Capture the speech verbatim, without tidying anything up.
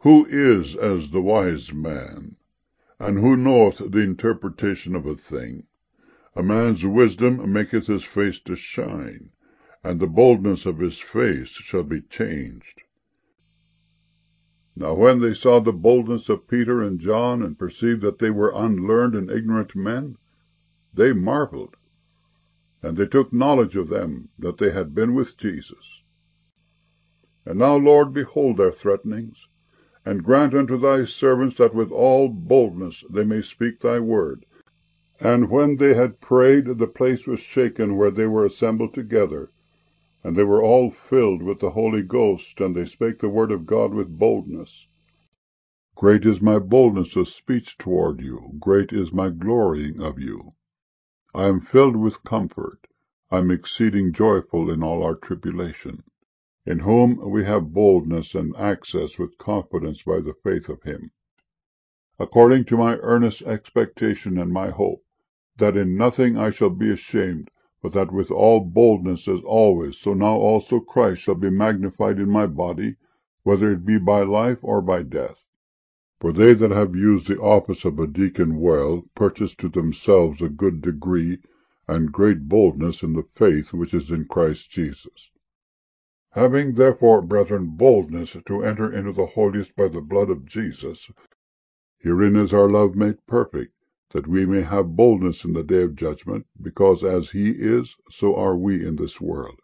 Who is as the wise man? And who knoweth the interpretation of a thing? A man's wisdom maketh his face to shine, and the boldness of his face shall be changed. Now when they saw the boldness of Peter and John, and perceived that they were unlearned and ignorant men, they marveled, and they took knowledge of them that they had been with Jesus. And now, Lord, behold their threatenings, and grant unto thy servants that with all boldness they may speak thy word. And when they had prayed, the place was shaken where they were assembled together, and they were all filled with the Holy Ghost, and they spake the word of God with boldness. Great is my boldness of speech toward you, great is my glorying of you. I am filled with comfort, I am exceeding joyful in all our tribulation, in whom we have boldness and access with confidence by the faith of him, according to my earnest expectation and my hope, that in nothing I shall be ashamed, but that with all boldness as always, so now also Christ shall be magnified in my body, whether it be by life or by death. For they that have used the office of a deacon well purchase to themselves a good degree and great boldness in the faith which is in Christ Jesus. Having therefore, brethren, boldness to enter into the holiest by the blood of Jesus, herein is our love made perfect, that we may have boldness in the day of judgment, because as he is, so are we in this world.